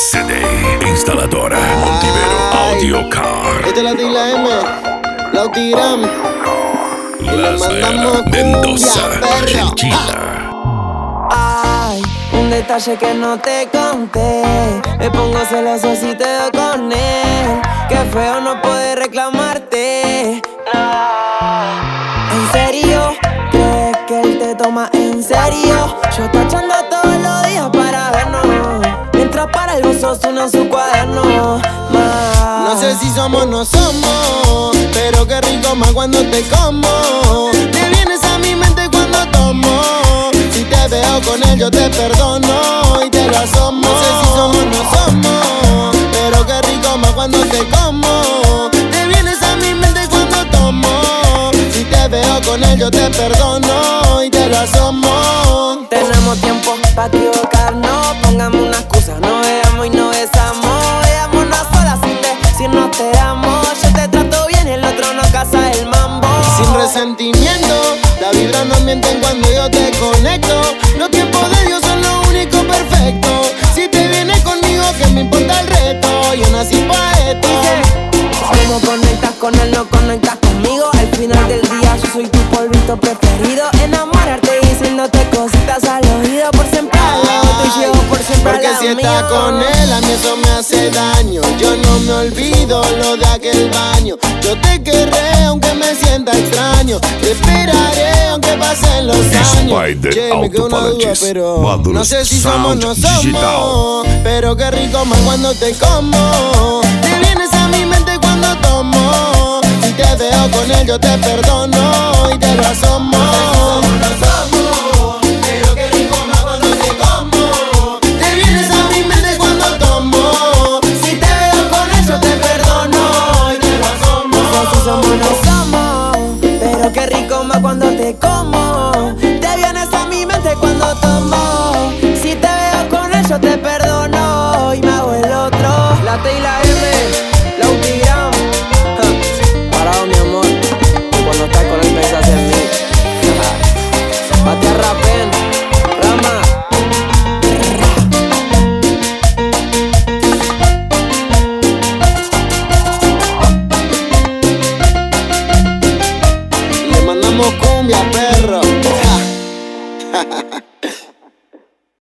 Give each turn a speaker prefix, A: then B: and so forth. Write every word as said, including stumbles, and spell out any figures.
A: C D, instaladora Montivero Audio Car.
B: Esta es la T y la M, la Utigram.
A: La Sayana, Mendoza, Argentina.
C: Ay, un detalle que no te conté. Me pongo celoso si te doy con él. Qué feo no poder reclamarte. ¿En serio? ¿Crees que él te toma en serio? Yo tachando todos los días para vernos. Mientras para el gozo suena su cuaderno. Más.
B: No sé si somos o no somos, pero qué rico más cuando te como. Te vienes a mi mente cuando tomo. Si te veo con él yo te perdono y te lo asomo. No sé si somos o no somos, pero qué rico más cuando te como. Te vienes a mi mente cuando tomo. Si te veo con él yo te perdono y te lo asomo.
C: Tenemos tiempo pa' equivocarnos. Pongamos una excusa, no veamos y no besamos. Veámonos solas sin decirnos te amo. Yo te trato bien, el otro no casa el mambo.
B: Sin resentimiento, la vibra no mienten cuando yo te conecto. Los tiempos de Dios son lo único perfecto. Si te vienes conmigo, que me importa el reto. Yo nací pa' esto.
C: Como conectas con él, no conectas conmigo. Al final del día yo soy tu polvito preferido. Enamorarte diciéndote cositas al oído. Por siempre al lado tuyo, por siempre al
B: Porque
C: lado
B: si estás
C: mío.
B: con él, a mí eso me hace daño. Yo no me olvido lo de aquel baño. Yo te querré aunque me sienta extraño. Te esperaré aunque pasen los años.
A: Spider
B: Che, me quedó una duda,
A: Autophalanges,
B: pero
A: Módulos
B: no sé si somos o no
A: Sound
B: somos.
A: Digital.
B: Pero qué rico más cuando te como. Te vienes a mi mente cuando tomo. Si te veo con él yo te perdono y te lo asomo.